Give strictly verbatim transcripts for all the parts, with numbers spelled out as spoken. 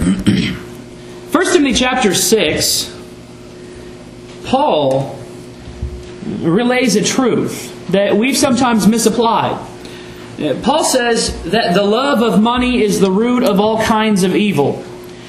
First Timothy chapter six, Paul relays a truth that we've sometimes misapplied. Paul says that the love of money is the root of all kinds of evil.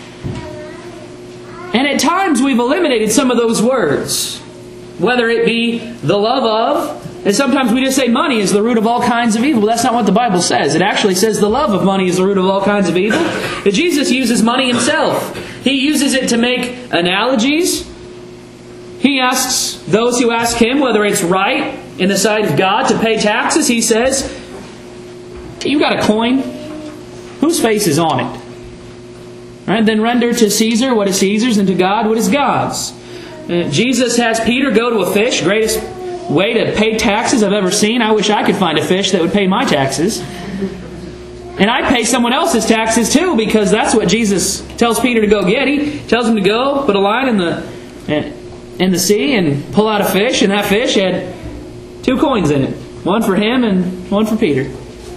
And at times we've eliminated some of those words. Whether it be the love of, and sometimes we just say money is the root of all kinds of evil. That's not what the Bible says. It actually says the love of money is the root of all kinds of evil. But Jesus uses money himself. He uses it to make analogies. He asks those who ask him whether it's right in the sight of God to pay taxes. He says, "You got a coin? Whose face is on it? Right? Then render to Caesar what is Caesar's, and to God what is God's." Uh, Jesus has Peter go to a fish. Greatest way to pay taxes I've ever seen. I wish I could find a fish that would pay my taxes. And I'd pay someone else's taxes too, because that's what Jesus tells Peter to go get. He tells him to go put a line in the in the sea and pull out a fish, and that fish had two coins in it. One for him and one for Peter.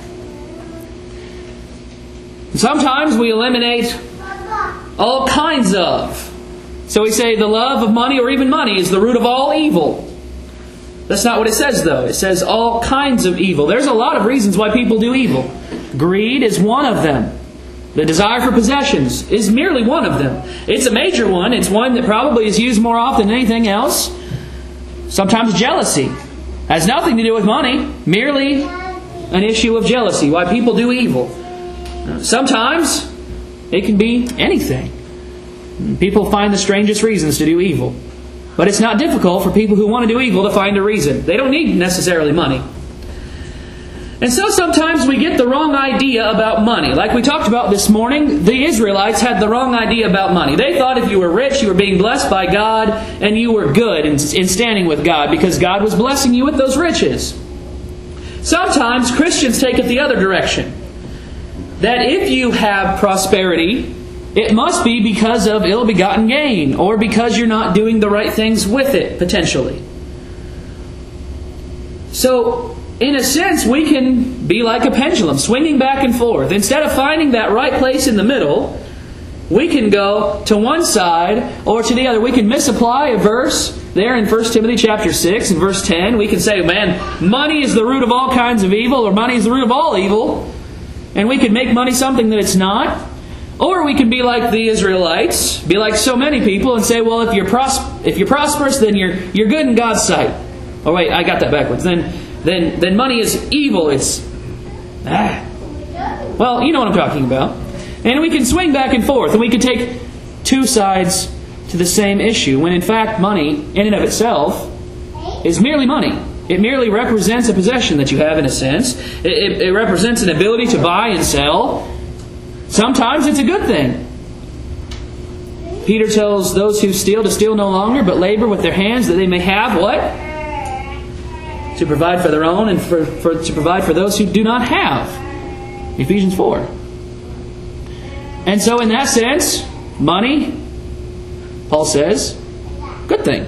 Sometimes we eliminate all kinds of. So we say the love of money, or even money, is the root of all evil. That's not what it says, though. It says all kinds of evil. There's a lot of reasons why people do evil. Greed is one of them. The desire for possessions is merely one of them. It's a major one. It's one that probably is used more often than anything else. Sometimes jealousy has nothing to do with money. Merely an issue of jealousy. Why people do evil. Sometimes it can be anything. People find the strangest reasons to do evil. But it's not difficult for people who want to do evil to find a reason. They don't need necessarily money. And so sometimes we get the wrong idea about money. Like we talked about this morning, the Israelites had the wrong idea about money. They thought if you were rich, you were being blessed by God, and you were good in, in standing with God, because God was blessing you with those riches. Sometimes Christians take it the other direction. That if you have prosperity, it must be because of ill-begotten gain, or because you're not doing the right things with it, potentially. So, in a sense, we can be like a pendulum, swinging back and forth. Instead of finding that right place in the middle, we can go to one side or to the other. We can misapply a verse there in First Timothy chapter six and verse ten. We can say, man, money is the root of all kinds of evil, or money is the root of all evil. And we can make money something that it's not. Or we can be like the Israelites, be like so many people, and say, well, if you're pros- if you're prosperous, then you're you're good in God's sight. Oh wait, I got that backwards. Then then then money is evil. It's ah. Well, you know what I'm talking about. And we can swing back and forth, and we can take two sides to the same issue, when in fact money, in and of itself, is merely money. It merely represents a possession that you have, in a sense. It, it, it represents an ability to buy and sell. Sometimes it's a good thing. Peter tells those who steal to steal no longer, but labor with their hands, that they may have what? To provide for their own, and for, for to provide for those who do not have. Ephesians four. And so in that sense, money, Paul says, good thing.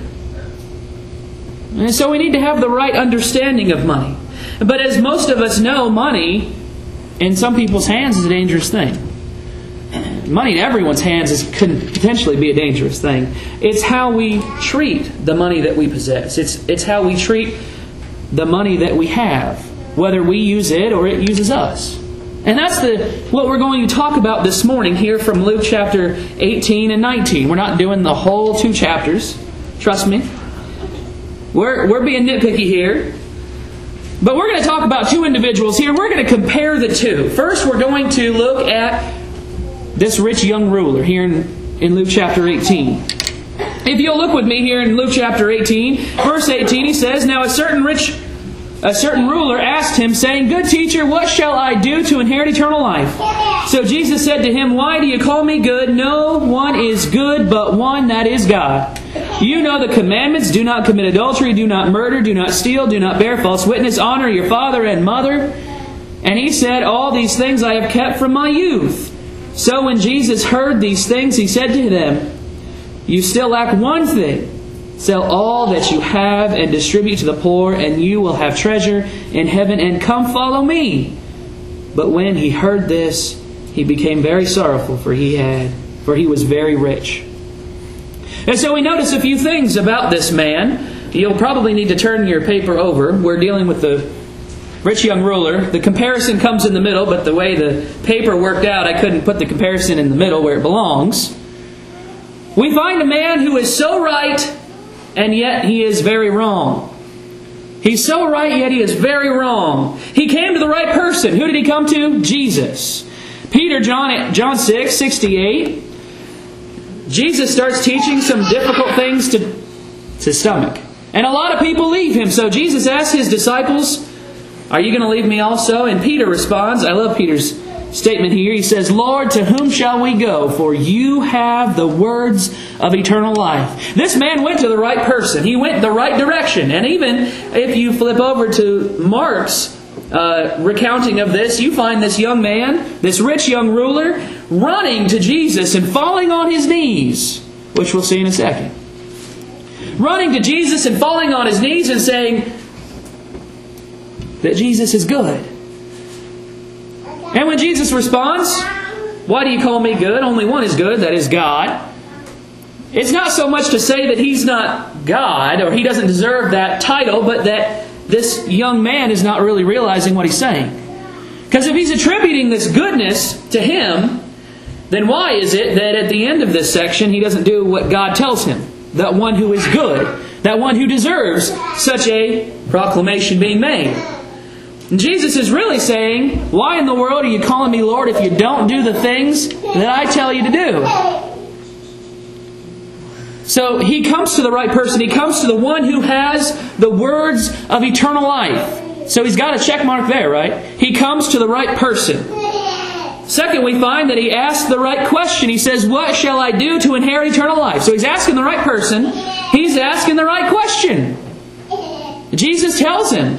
And so we need to have the right understanding of money. But as most of us know, money in some people's hands is a dangerous thing. Money in everyone's hands is, can potentially be a dangerous thing. It's how we treat the money that we possess. It's, it's how we treat the money that we have, whether we use it or it uses us. And that's the what we're going to talk about this morning here from Luke chapter eighteen and nineteen. We're not doing the whole two chapters. Trust me. We're, we're being nitpicky here. But we're going to talk about two individuals here. We're going to compare the two. First, we're going to look at this rich young ruler here in, in Luke chapter eighteen. If you'll look with me here in Luke chapter eighteen, verse eighteen, he says, "Now a certain rich, a certain ruler asked him, saying, 'Good teacher, what shall I do to inherit eternal life?' So Jesus said to him, 'Why do you call me good? No one is good but one, that is God. You know the commandments: do not commit adultery, do not murder, do not steal, do not bear false witness, honor your father and mother.' And he said, 'All these things I have kept from my youth.' So when Jesus heard these things, he said to them, 'You still lack one thing. Sell all that you have and distribute to the poor, and you will have treasure in heaven, and come follow me.' But when he heard this, he became very sorrowful, for he had for he was very rich. And so we notice a few things about this man. You'll probably need to turn your paper over. We're dealing with the rich young ruler. The comparison comes in the middle, but the way the paper worked out, I couldn't put the comparison in the middle where it belongs. We find a man who is so right, and yet he is very wrong. He's so right, yet he is very wrong. He came to the right person. Who did he come to? Jesus. Peter, John, John six, sixty-eight. Jesus starts teaching some difficult things to, to stomach. And a lot of people leave him. So Jesus asks his disciples, are you going to leave me also? And Peter responds, I love Peter's statement here. He says, Lord, to whom shall we go? For you have the words of eternal life. This man went to the right person. He went the right direction. And even if you flip over to Mark's uh, recounting of this, you find this young man, this rich young ruler, running to Jesus and falling on his knees, which we'll see in a second. Running to Jesus and falling on his knees and saying that Jesus is good. And when Jesus responds, why do you call me good? Only one is good, that is God. It's not so much to say that he's not God or he doesn't deserve that title, but that this young man is not really realizing what he's saying. Because if he's attributing this goodness to him, then why is it that at the end of this section he doesn't do what God tells him? That one who is good, that one who deserves such a proclamation being made. And Jesus is really saying, why in the world are you calling me Lord if you don't do the things that I tell you to do? So he comes to the right person. He comes to the one who has the words of eternal life. So he's got a check mark there, right? He comes to the right person. Second, we find that he asks the right question. He says, what shall I do to inherit eternal life? So he's asking the right person. He's asking the right question. Jesus tells him.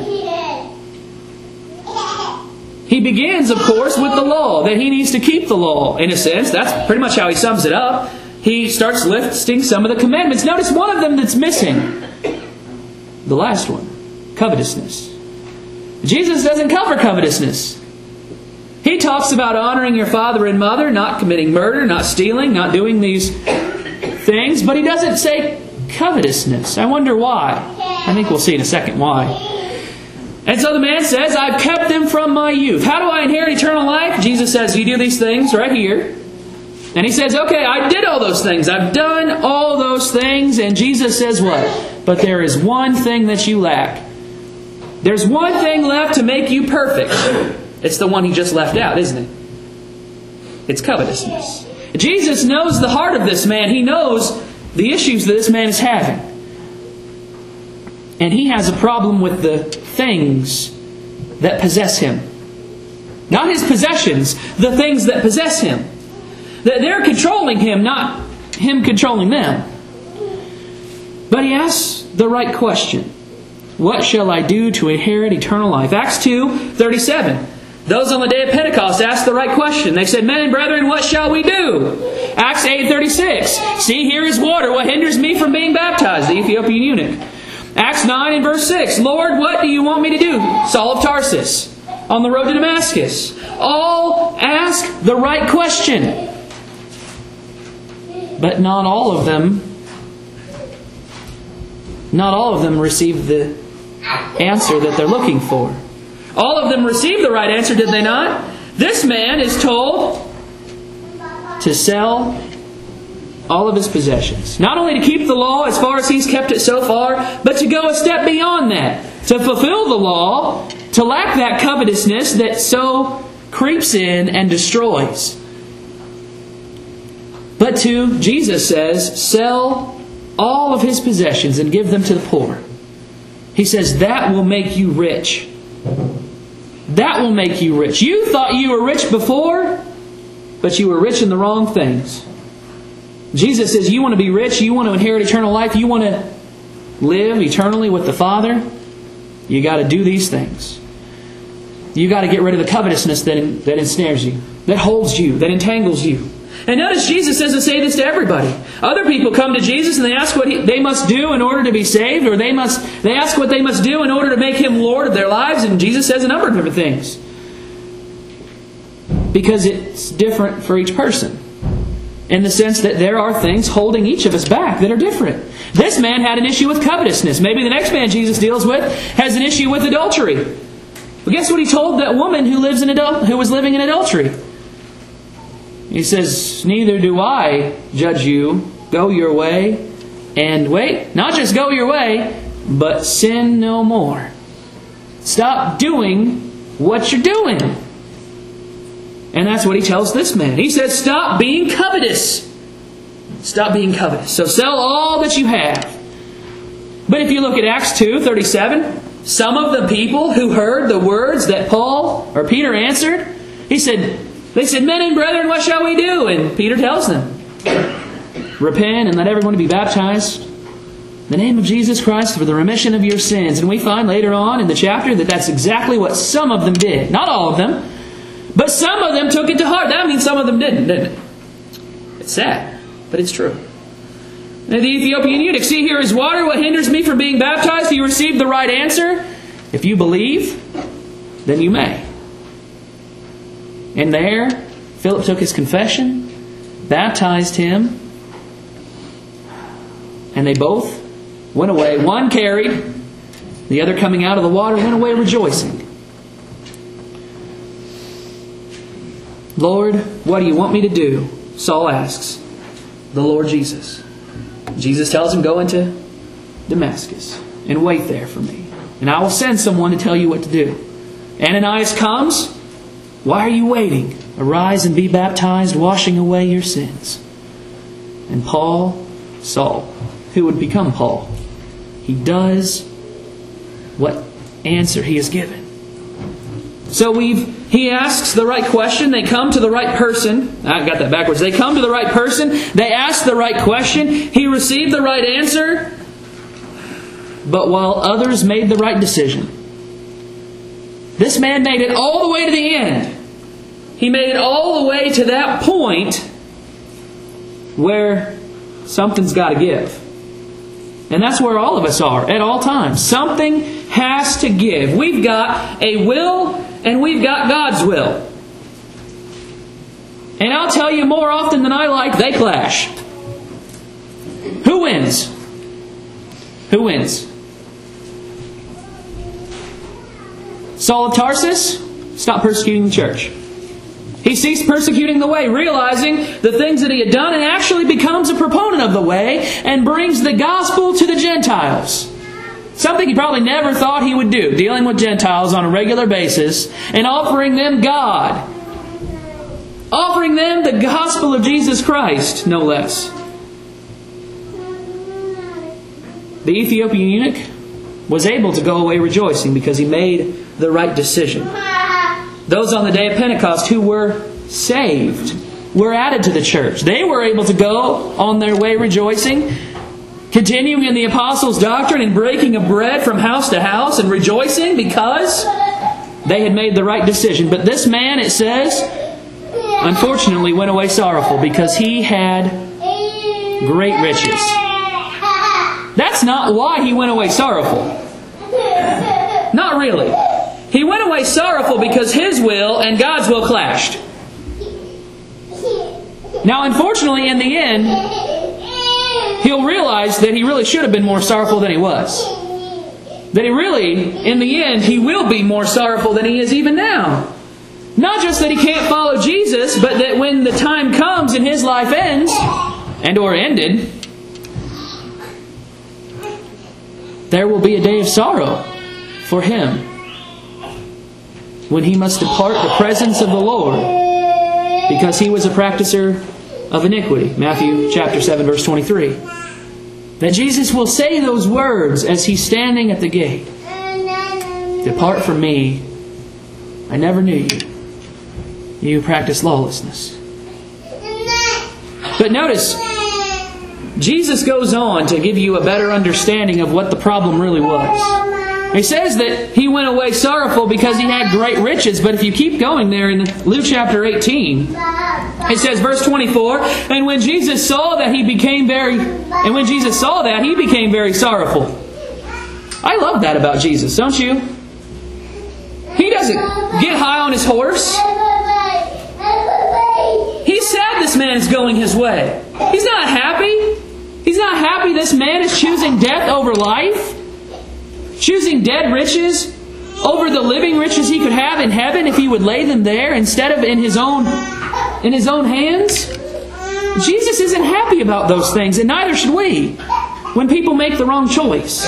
He begins, of course, with the law, that he needs to keep the law, in a sense. That's pretty much how he sums it up. He starts listing some of the commandments. Notice one of them that's missing. The last one, covetousness. Jesus doesn't cover covetousness. He talks about honoring your father and mother, not committing murder, not stealing, not doing these things, but he doesn't say covetousness. I wonder why. I think we'll see in a second why. And so the man says, I've kept them from my youth. How do I inherit eternal life? Jesus says, you do these things right here. And he says, okay, I did all those things. I've done all those things. And Jesus says what? But there is one thing that you lack. There's one thing left to make you perfect. It's the one he just left out, isn't it? It's covetousness. Jesus knows the heart of this man. He knows the issues that this man is having. And he has a problem with the things that possess him. Not his possessions, the things that possess him. They're controlling him, not him controlling them. But he asks the right question. What shall I do to inherit eternal life? Acts two thirty-seven. Those on the day of Pentecost asked the right question. They said, men and brethren, what shall we do? Acts eight thirty-six. See, here is water. What hinders me from being baptized? The Ethiopian eunuch. Acts nine and verse six. Lord, what do you want me to do? Saul of Tarsus. On the road to Damascus. All ask the right question. But not all of them, not all of them receive the answer that they're looking for. All of them received the right answer, did they not? This man is told to sell all of his possessions. Not only to keep the law as far as he's kept it so far, but to go a step beyond that. To fulfill the law, to lack that covetousness that so creeps in and destroys. But to, Jesus says, sell all of his possessions and give them to the poor. He says that will make you rich. That will make you rich. You thought you were rich before, but you were rich in the wrong things. Jesus says you want to be rich, you want to inherit eternal life, you want to live eternally with the Father, you got to do these things. You got to get rid of the covetousness that, that ensnares you, that holds you, that entangles you. And notice Jesus doesn't say this to everybody. Other people come to Jesus and they ask what he, they must do in order to be saved, or they must they ask what they must do in order to make Him Lord of their lives, and Jesus says a number of different things. Because it's different for each person. in the sense that there are things holding each of us back that are different. This man had an issue with covetousness. Maybe the next man Jesus deals with has an issue with adultery. But guess what he told that woman who lives in adul- who was living in adultery? He says, neither do I judge you. Go your way. And wait, not just go your way, but sin no more. Stop doing what you're doing. And that's what he tells this man. He says, stop being covetous. Stop being covetous. So sell all that you have. But if you look at Acts two thirty-seven, some of the people who heard the words that Paul or Peter answered, he said, they said, men and brethren, what shall we do? And Peter tells them, repent and let everyone be baptized in the name of Jesus Christ for the remission of your sins. And we find later on in the chapter that that's exactly what some of them did. Not all of them, but some of them took it to heart. That means some of them didn't, didn't it? It's sad, but it's true. And the Ethiopian eunuch, see, here is water. What hinders me from being baptized? You received the right answer. If you believe, then you may. And there, Philip took his confession, baptized him, and they both went away. One carried, the other coming out of the water went away rejoicing. Lord, what do you want me to do? Saul asks the Lord Jesus. Jesus tells him, go into Damascus and wait there for me. And I will send someone to tell you what to do. Ananias comes. Why are you waiting? Arise and be baptized, washing away your sins. And Paul, Saul, who would become Paul, he does what answer he is given. So we've he asks the right question. They come to the right person. I got that backwards. They come to the right person. They ask the right question. He received the right answer. But while others made the right decision, this man made it all the way to the end. He made it all the way to that point where something's got to give. And that's where all of us are at all times. Something has to give. We've got a will and we've got God's will. And I'll tell you, more often than I like, they clash. Who wins? Who wins? Saul of Tarsus stopped persecuting the church. He ceased persecuting the way, realizing the things that he had done, and actually becomes a proponent of the way and brings the gospel to the Gentiles. Something he probably never thought he would do, dealing with Gentiles on a regular basis and offering them God. Offering them the gospel of Jesus Christ, no less. The Ethiopian eunuch was able to go away rejoicing because he made the right decision. Those on the day of Pentecost who were saved were added to the church. They were able to go on their way rejoicing, continuing in the apostles' doctrine and breaking of bread from house to house and rejoicing because they had made the right decision. But this man, it says, unfortunately went away sorrowful because he had great riches. That's not why he went away sorrowful. Not really. He went away sorrowful because his will and God's will clashed. Now, unfortunately, in the end, he'll realize that he really should have been more sorrowful than he was. That he really, in the end, he will be more sorrowful than he is even now. Not just that he can't follow Jesus, but that when the time comes and his life ends, and or ended, there will be a day of sorrow for him when he must depart the presence of the Lord because he was a practicer of iniquity. Matthew chapter seven, verse twenty-three. That Jesus will say those words as he's standing at the gate. Depart from me, I never knew you. You practice lawlessness. But notice, Jesus goes on to give you a better understanding of what the problem really was. He says that he went away sorrowful because he had great riches. But if you keep going there in Luke chapter eighteen, it says, verse twenty-four, and when Jesus saw that he became very, and when Jesus saw that, he became very sorrowful. I love that about Jesus, don't you? He doesn't get high on his horse. He's sad this man is going his way. He's not happy. He's not happy this man is choosing death over life. Choosing dead riches over the living riches he could have in heaven if he would lay them there instead of in his own, in his own hands. Jesus isn't happy about those things, and neither should we when people make the wrong choice.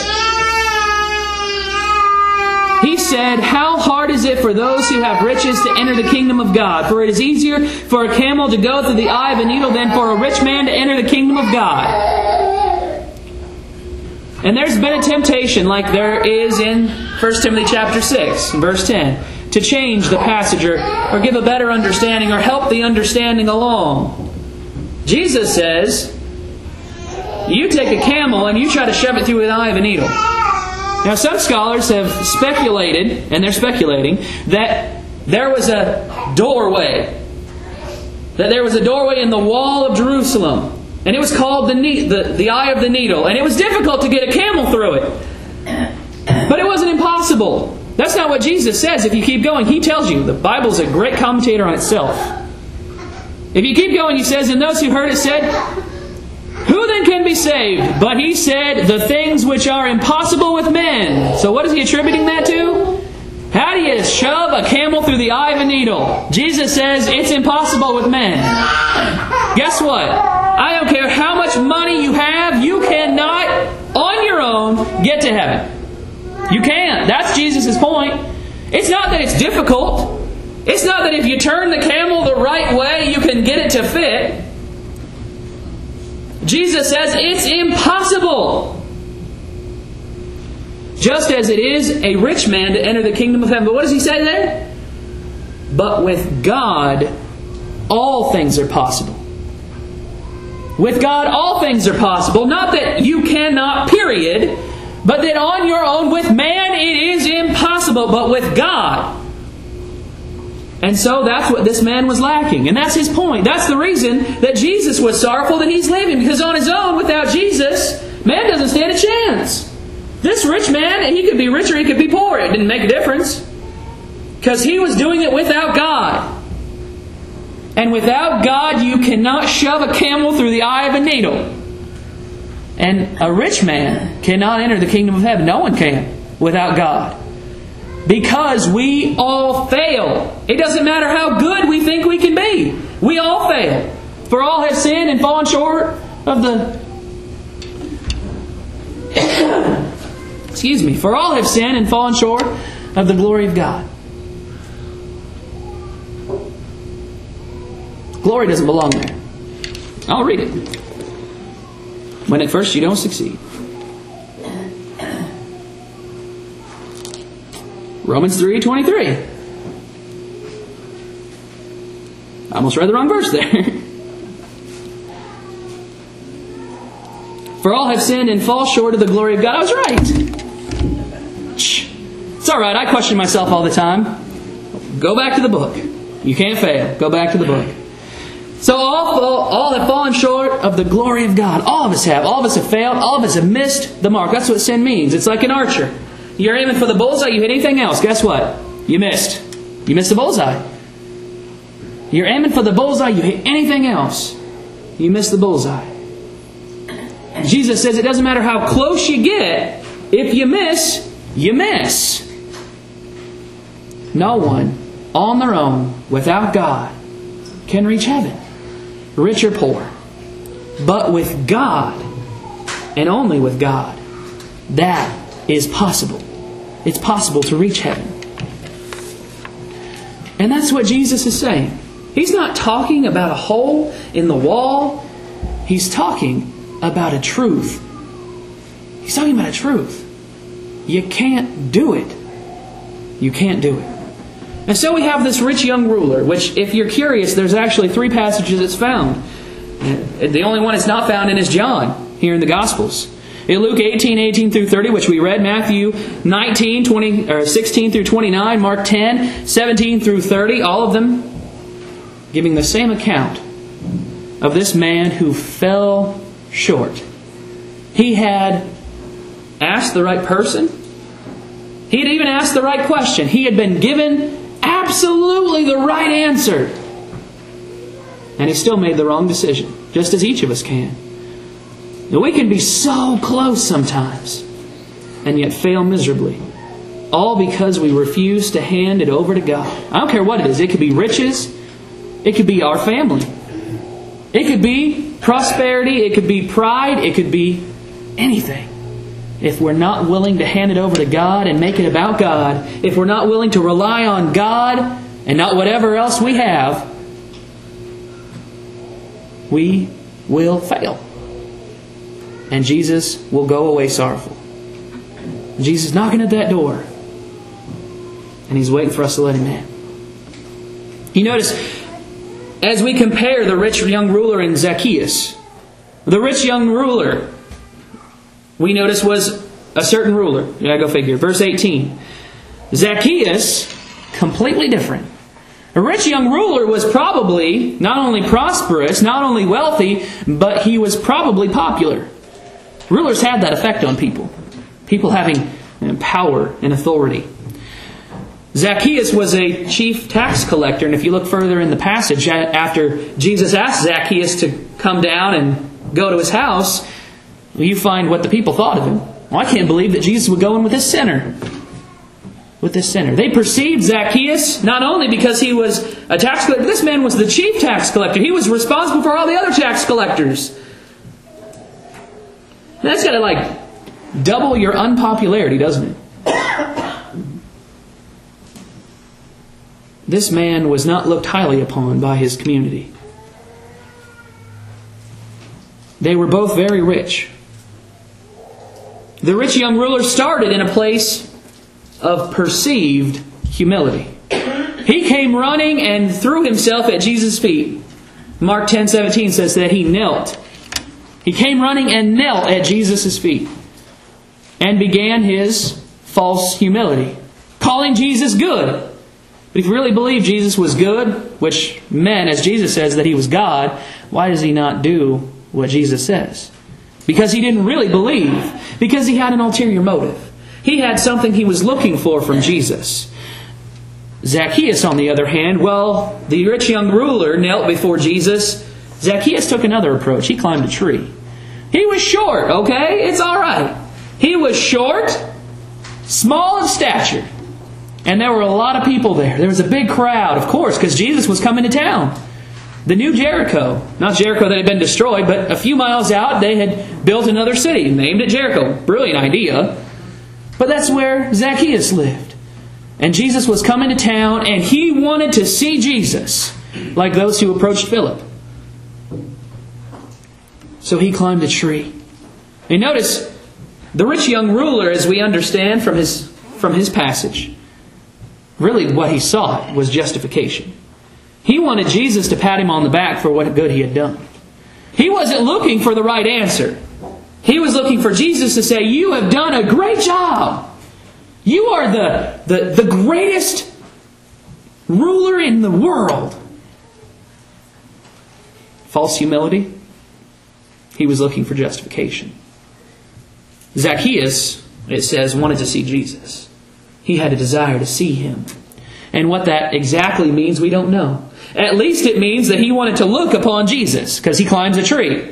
He said, "How hard is it for those who have riches to enter the kingdom of God? For it is easier for a camel to go through the eye of a needle than for a rich man to enter the kingdom of God." And there's been a temptation, like there is in First Timothy chapter six, verse ten, to change the passage or, or give a better understanding or help the understanding along. Jesus says, you take a camel and you try to shove it through the eye of a needle. Now, some scholars have speculated, and they're speculating, that there was a doorway. That there was a doorway in the wall of Jerusalem. And it was called the, ne- the, the Eye of the Needle. And it was difficult to get a camel through it. But it wasn't impossible. That's not what Jesus says if you keep going. He tells you. The Bible's a great commentator on itself. If you keep going, he says, "And those who heard it said, 'Who then can be saved?' But he said, 'The things which are impossible with men.'" So what is he attributing that to? How do you shove a camel through the eye of a needle? Jesus says it's impossible with men. Guess what? I don't care how much money you have, you cannot, on your own, get to heaven. You can't. That's Jesus' point. It's not that it's difficult. It's not that if you turn the camel the right way, you can get it to fit. Jesus says it's impossible. Just as it is a rich man to enter the kingdom of heaven. But what does he say there? But with God, all things are possible. With God, all things are possible. Not that you cannot, period. But that on your own, with man, it is impossible. But with God. And so that's what this man was lacking. And that's his point. That's the reason that Jesus was sorrowful that he's leaving. Because on his own, without Jesus, man doesn't stand a chance. This rich man, he could be rich or he could be poor. It didn't make a difference. Because he was doing it without God. And without God, you cannot shove a camel through the eye of a needle. And a rich man cannot enter the kingdom of heaven. No one can without God. Because we all fail. It doesn't matter how good we think we can be. We all fail. For all have sinned and fallen short of the... Excuse me. For all have sinned and fallen short of the glory of God. Glory doesn't belong there. I'll read it. When at first you don't succeed. Romans three twenty-three. I almost read the wrong verse there. For all have sinned and fall short of the glory of God. I was right. It's alright, I question myself all the time. Go back to the book. You can't fail. Go back to the book. So all, all have fallen short of the glory of God. All of us have. All of us have failed. All of us have missed the mark. That's what sin means. It's like an archer. You're aiming for the bullseye, you hit anything else. Guess what? You missed. You missed the bullseye. You're aiming for the bullseye, you hit anything else. You miss the bullseye. Jesus says it doesn't matter how close you get. If you miss, you miss. No one on their own, without God, can reach heaven. Rich or poor. But with God, and only with God, that is possible. It's possible to reach heaven. And that's what Jesus is saying. He's not talking about a hole in the wall. He's talking about a truth. He's talking about a truth. You can't do it. You can't do it. And so we have this rich young ruler, which, if you're curious, there's actually three passages it's found. The only one it's not found in is John, here in the Gospels. In Luke eighteen, eighteen through thirty, which we read, Matthew nineteen, twenty, or sixteen through twenty-nine, Mark ten, seventeen through thirty, all of them giving the same account of this man who fell short. He had asked the right person. He had even asked the right question. He had been given absolutely the right answer. And he still made the wrong decision, just as each of us can. Now, we can be so close sometimes, and yet fail miserably. All because we refuse to hand it over to God. I don't care what it is. It could be riches. It could be our family. It could be prosperity. It could be pride. It could be anything. If we're not willing to hand it over to God and make it about God, if we're not willing to rely on God and not whatever else we have, we will fail. And Jesus will go away sorrowful. Jesus is knocking at that door. And He's waiting for us to let Him in. You notice, as we compare the rich young ruler and Zacchaeus, the rich young ruler, we notice, was a certain ruler. Yeah, go figure. Verse eighteen. Zacchaeus, completely different. A rich young ruler was probably not only prosperous, not only wealthy, but he was probably popular. Rulers had that effect on people. People having power and authority. Zacchaeus was a chief tax collector, and if you look further in the passage, after Jesus asked Zacchaeus to come down and go to his house, you find what the people thought of him. Well, I can't believe that Jesus would go in with this sinner. With this sinner. They perceived Zacchaeus not only because he was a tax collector, this man was the chief tax collector. He was responsible for all the other tax collectors. That's got to like double your unpopularity, doesn't it? This man was not looked highly upon by his community. They were both very rich. The rich young ruler started in a place of perceived humility. He came running and threw himself at Jesus' feet. Mark ten seventeen says that he knelt. He came running and knelt at Jesus' feet and began his false humility, calling Jesus good. But if you really believe Jesus was good, which meant, as Jesus says, that He was God, why does He not do what Jesus says? Because He didn't really believe. Because He had an ulterior motive. He had something He was looking for from Jesus. Zacchaeus, on the other hand, well, the rich young ruler knelt before Jesus. Zacchaeus took another approach. He climbed a tree. He was short, okay? It's all right. He was short, small in stature. And there were a lot of people there. There was a big crowd, of course, because Jesus was coming to town. The new Jericho. Not Jericho that had been destroyed, but a few miles out they had built another city, named it Jericho. Brilliant idea. But that's where Zacchaeus lived. And Jesus was coming to town, and he wanted to see Jesus, like those who approached Philip. So he climbed a tree. And notice, the rich young ruler, as we understand from his, from his passage, really what he sought was justification. He wanted Jesus to pat him on the back for what good he had done. He wasn't looking for the right answer. He was looking for Jesus to say, "You have done a great job. You are the, the, the greatest ruler in the world." False humility. He was looking for justification. Zacchaeus, it says, wanted to see Jesus. He had a desire to see Him. And what that exactly means, we don't know. At least it means that he wanted to look upon Jesus, because he climbs a tree.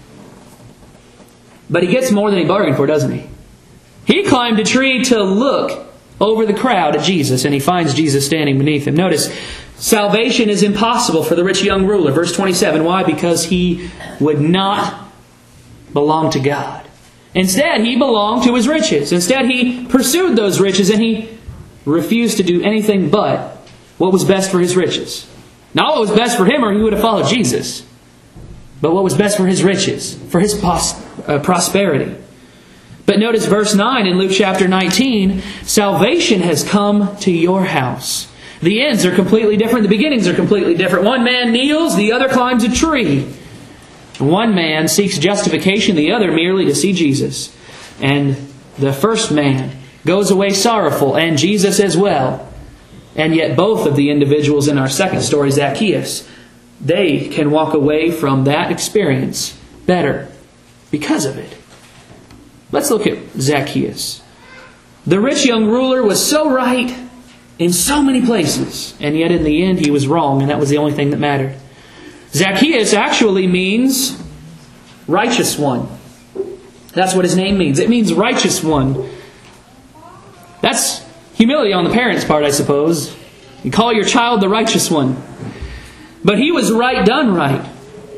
But he gets more than he bargained for, doesn't he? He climbed a tree to look over the crowd at Jesus, and he finds Jesus standing beneath him. Notice, salvation is impossible for the rich young ruler. Verse twenty-seven. Why? Because he would not belong to God. Instead, he belonged to his riches. Instead, he pursued those riches, and he refused to do anything but what was best for his riches. Not what was best for him, or he would have followed Jesus. But what was best for his riches, for his pos- uh, prosperity. But notice verse nine in Luke chapter nineteen. Salvation has come to your house. The ends are completely different. The beginnings are completely different. One man kneels, the other climbs a tree. One man seeks justification, the other merely to see Jesus. And the first man goes away sorrowful, and Jesus as well. And yet both of the individuals in our second story, Zacchaeus, they can walk away from that experience better because of it. Let's look at Zacchaeus. The rich young ruler was so right in so many places, and yet in the end he was wrong, and that was the only thing that mattered. Zacchaeus actually means righteous one. That's what his name means. It means righteous one. That's humility on the parents' part, I suppose. You call your child the righteous one. But he was right done right.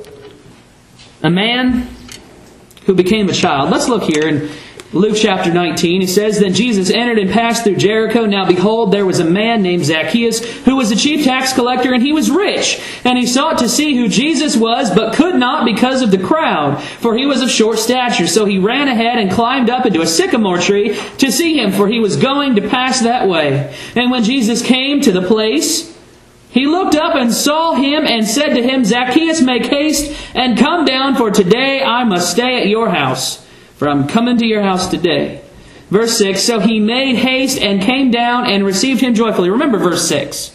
A man who became a child. Let's look here in Luke chapter nineteen. It says, Then Jesus entered and passed through Jericho. Now behold, there was a man named Zacchaeus, who was a chief tax collector, and he was rich. And he sought to see who Jesus was, but could not because of the crowd, for he was of short stature. So he ran ahead and climbed up into a sycamore tree to see him, for he was going to pass that way. And when Jesus came to the place, he looked up and saw him and said to him, Zacchaeus, make haste and come down, for today I must stay at your house. For I'm coming to your house today. Verse six, So he made haste and came down and received him joyfully. Remember verse six.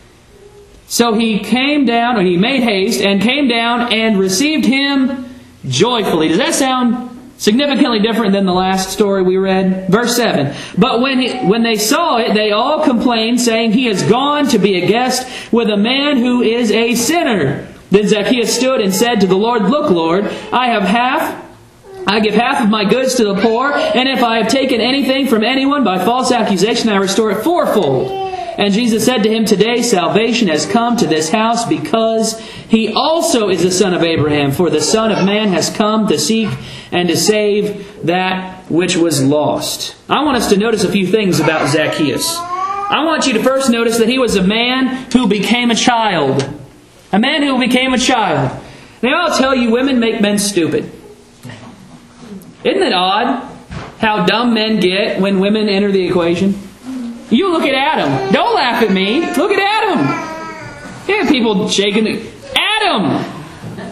So he came down, or he made haste and came down and received him joyfully. Does that sound significantly different than the last story we read? Verse seven. But when he, when they saw it, they all complained, saying, He has gone to be a guest with a man who is a sinner. Then Zacchaeus stood and said to the Lord, Look, Lord, I have half... I give half of my goods to the poor, and if I have taken anything from anyone by false accusation, I restore it fourfold. And Jesus said to him, Today salvation has come to this house, because he also is the son of Abraham. For the Son of Man has come to seek and to save that which was lost. I want us to notice a few things about Zacchaeus. I want you to first notice that he was a man who became a child. A man who became a child. Now I'll tell you, women make men stupid. Isn't it odd how dumb men get when women enter the equation? You look at Adam. Don't laugh at me. Look at Adam. Yeah, people shaking the... Adam!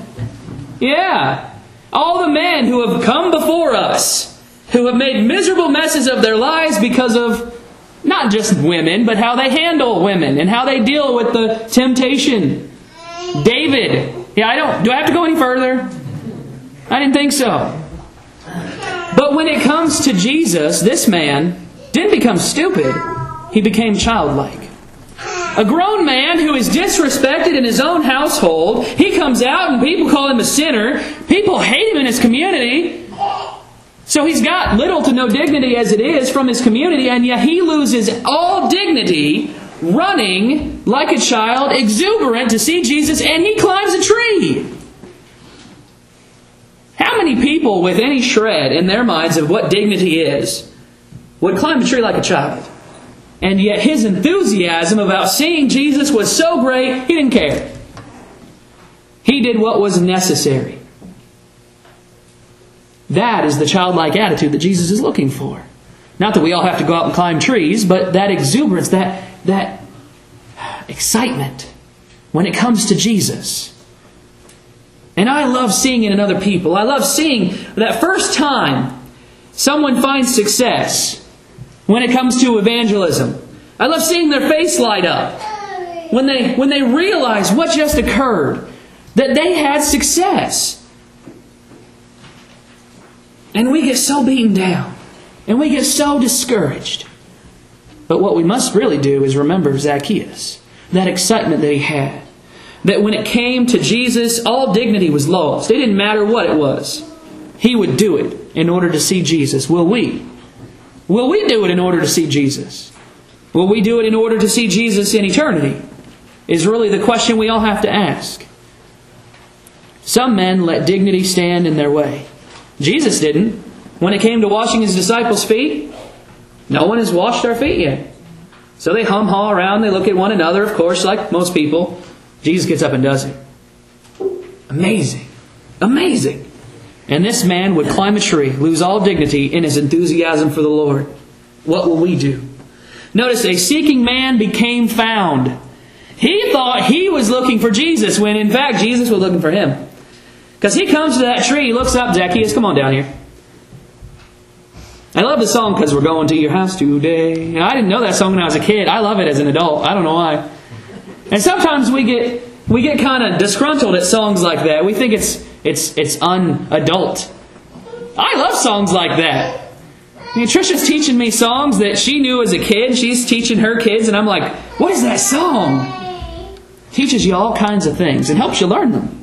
Yeah. All the men who have come before us, who have made miserable messes of their lives because of not just women, but how they handle women and how they deal with the temptation. David. Yeah, I don't... Do I have to go any further? I didn't think so. But when it comes to Jesus, this man didn't become stupid. He became childlike. A grown man who is disrespected in his own household, he comes out and people call him a sinner. People hate him in his community. So he's got little to no dignity as it is from his community, and yet he loses all dignity running like a child, exuberant to see Jesus, and he climbs a tree. How many people with any shred in their minds of what dignity is would climb a tree like a child? And yet his enthusiasm about seeing Jesus was so great, he didn't care. He did what was necessary. That is the childlike attitude that Jesus is looking for. Not that we all have to go out and climb trees, but that exuberance, that, that excitement when it comes to Jesus. And I love seeing it in other people. I love seeing that first time someone finds success when it comes to evangelism. I love seeing their face light up when they, when they realize what just occurred, that they had success. And we get so beaten down. And we get so discouraged. But what we must really do is remember Zacchaeus. That excitement that he had. That when it came to Jesus, all dignity was lost. It didn't matter what it was. He would do it in order to see Jesus. Will we? Will we do it in order to see Jesus? Will we do it in order to see Jesus in eternity? Is really the question we all have to ask. Some men let dignity stand in their way. Jesus didn't. When it came to washing His disciples' feet, no one has washed our feet yet. So they hum-haw around, they look at one another, of course, like most people. Jesus gets up and does it. Amazing. Amazing. And this man would climb a tree, lose all dignity in his enthusiasm for the Lord. What will we do? Notice, a seeking man became found. He thought he was looking for Jesus, when in fact Jesus was looking for him. Because he comes to that tree, he looks up, Zacchaeus, come on down here. I love the song, Because We're Going to Your House Today. You know, I didn't know that song when I was a kid. I love it as an adult. I don't know why. And sometimes we get we get kind of disgruntled at songs like that. We think it's it's it's un-adult. I love songs like that. I mean, Trisha's teaching me songs that she knew as a kid. She's teaching her kids, and I'm like, what is that song? teaches you all kinds of things and helps you learn them.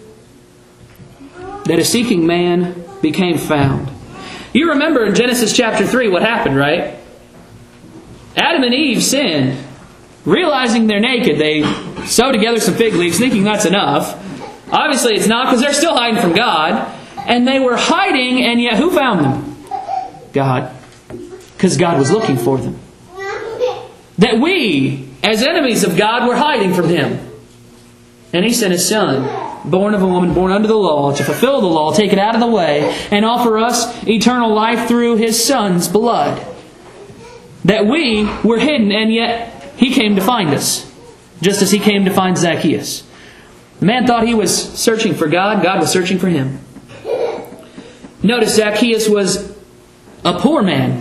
That a seeking man became found. You remember in Genesis chapter three what happened, right? Adam and Eve sinned. Realizing they're naked, they sew together some fig leaves thinking that's enough. Obviously it's not, because they're still hiding from God. And they were hiding, and yet who found them? God. Because God was looking for them. That we, as enemies of God, were hiding from Him. And He sent His Son, born of a woman, born under the law, to fulfill the law, take it out of the way, and offer us eternal life through His Son's blood. That we were hidden, and yet He came to find us. Just as He came to find Zacchaeus. The man thought he was searching for God. God was searching for him. Notice Zacchaeus was a poor man.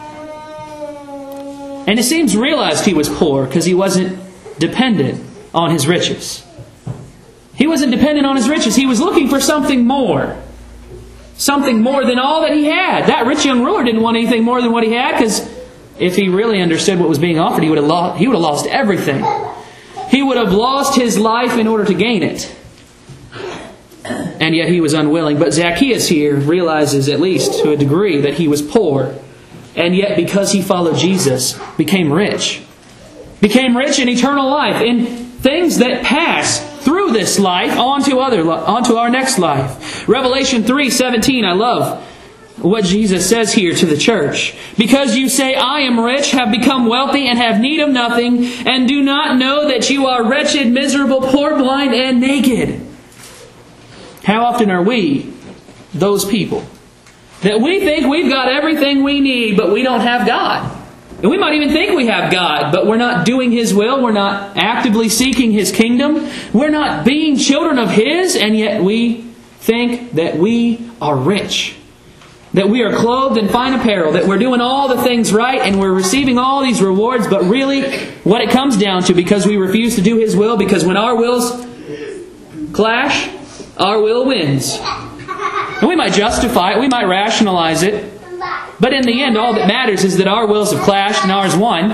And it seems realized he was poor because he wasn't dependent on his riches. He wasn't dependent on his riches. He was looking for something more. Something more than all that he had. That rich young ruler didn't want anything more than what he had, because if he really understood what was being offered, he would have lost, he would have lost everything. He would have lost his life in order to gain it. And yet he was unwilling. But Zacchaeus here realizes, at least to a degree, that he was poor. And yet because he followed Jesus, became rich. Became rich in eternal life. In things that pass through this life onto other, onto our next life. Revelation three seventeen, I love what Jesus says here to the church. Because you say, I am rich, have become wealthy, and have need of nothing, and do not know that you are wretched, miserable, poor, blind, and naked. How often are we those people that we think we've got everything we need, but we don't have God? And we might even think we have God, but we're not doing His will. We're not actively seeking His kingdom. We're not being children of His, and yet we think that we are rich. That we are clothed in fine apparel, that we're doing all the things right, and we're receiving all these rewards. But really, what it comes down to, because we refuse to do His will, because when our wills clash, our will wins. And we might justify it, we might rationalize it, but in the end, all that matters is that our wills have clashed and ours won.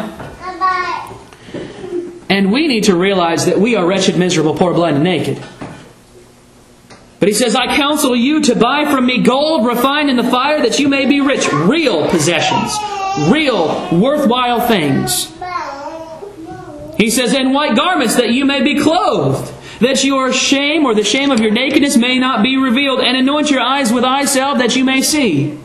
And we need to realize that we are wretched, miserable, poor, blind, and naked. But He says, I counsel you to buy from me gold refined in the fire, that you may be rich. Real possessions. Real, worthwhile things. He says, and white garments, that you may be clothed, that your shame or the shame of your nakedness may not be revealed, and anoint your eyes with eye salve, that you may see.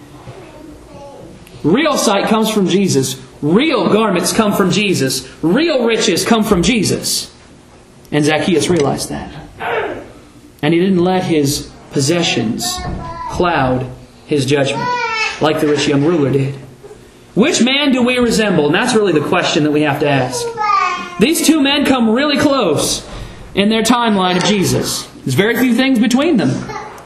Real sight comes from Jesus. Real garments come from Jesus. Real riches come from Jesus. And Zacchaeus realized that. And he didn't let his possessions cloud his judgment, like the rich young ruler did. Which man do we resemble? And that's really the question that we have to ask. These two men come really close in their timeline of Jesus. There's very few things between them.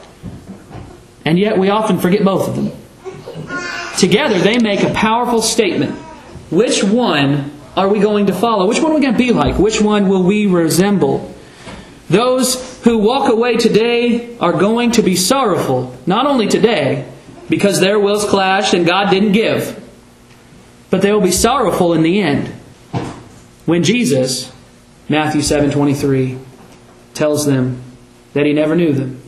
And yet we often forget both of them. Together they make a powerful statement. Which one are we going to follow? Which one are we going to be like? Which one will we resemble? Those who walk away today are going to be sorrowful, not only today, because their wills clashed and God didn't give, but they will be sorrowful in the end, when Jesus, Matthew seven twenty-three, tells them that He never knew them.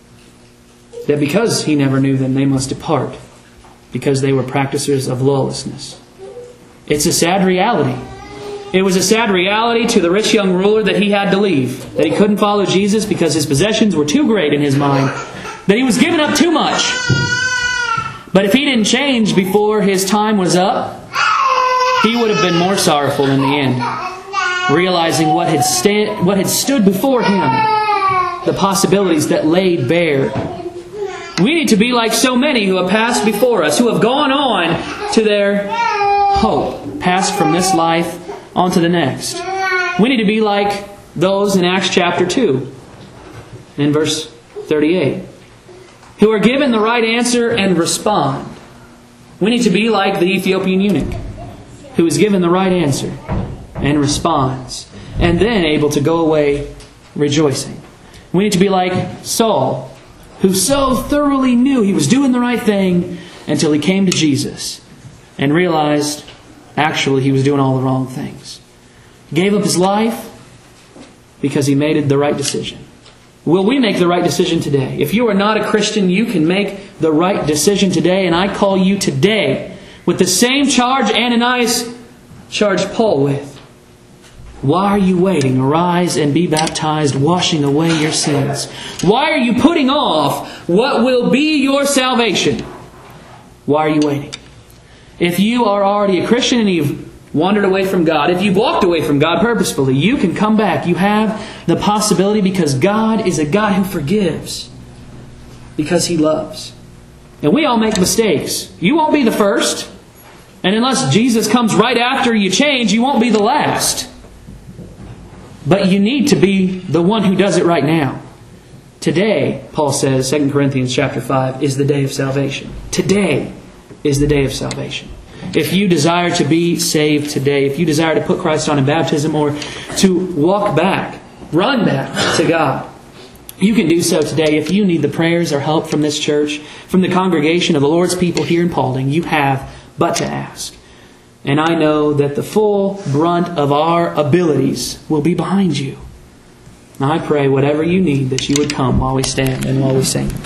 That because He never knew them, they must depart, because they were practicers of lawlessness. It's a sad reality. It was a sad reality to the rich young ruler that he had to leave. That he couldn't follow Jesus because his possessions were too great in his mind. That he was giving up too much. But if he didn't change before his time was up, he would have been more sorrowful in the end. Realizing what had, sta- what had stood before him. The possibilities that laid bare. We need to be like so many who have passed before us. Who have gone on to their hope. Passed from this life onto the next. We need to be like those in Acts chapter two, in verse thirty-eight, who are given the right answer and respond. We need to be like the Ethiopian eunuch, who is given the right answer and responds, and then able to go away rejoicing. We need to be like Saul, who so thoroughly knew he was doing the right thing until he came to Jesus and realized actually he was doing all the wrong things. He gave up his life, because he made the right decision. Will we make the right decision today? If you are not a Christian, you can make the right decision today. And I call you today with the same charge Ananias charged Paul with. Why are you waiting? Arise and be baptized, washing away your sins. Why are you putting off what will be your salvation? Why are you waiting? If you are already a Christian and you've wandered away from God, if you've walked away from God purposefully, you can come back. You have the possibility because God is a God who forgives. Because He loves. And we all make mistakes. You won't be the first. And unless Jesus comes right after you change, you won't be the last. But you need to be the one who does it right now. Today, Paul says, Second Corinthians chapter five, is the day of salvation. Today is the day of salvation. If you desire to be saved today, if you desire to put Christ on in baptism or to walk back, run back to God, you can do so today. If you need the prayers or help from this church, from the congregation of the Lord's people here in Paulding, you have but to ask. And I know that the full brunt of our abilities will be behind you. Now I pray whatever you need that you would come while we stand and while we sing.